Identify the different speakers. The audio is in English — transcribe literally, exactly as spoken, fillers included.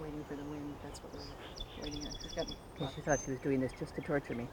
Speaker 1: waiting for the wind. That's what we're waiting on. She's got
Speaker 2: Okay, she thought she was doing this just to torture me.